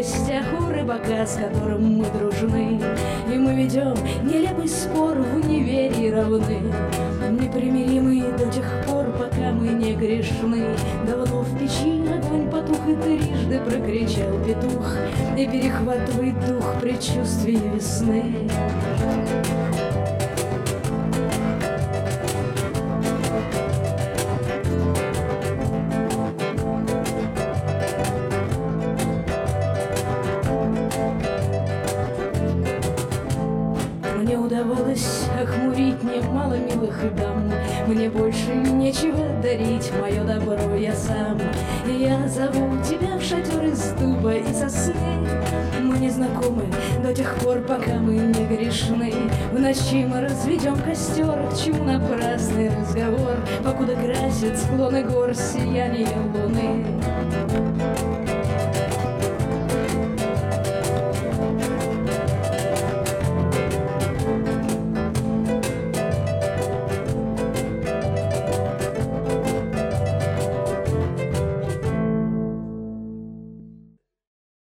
гостях у рыбака, с которым мы дружны. И мы ведем нелепый спор в универе равны, непримиримый до тех пор, пока мы не грешны. Давно в печи огонь потух, и трижды прокричал петух, и перехватывает дух предчувствие весны. Мне удавалось охмурить немало милых дам, мне больше нечего дарить, мое добро я сам. И я зову тебя в шатер из дуба и сосны. Мы не знакомы до тех пор, пока мы не грешны. В ночи мы разведем костер, к чему напрасный разговор, покуда красит склоны гор сияние луны.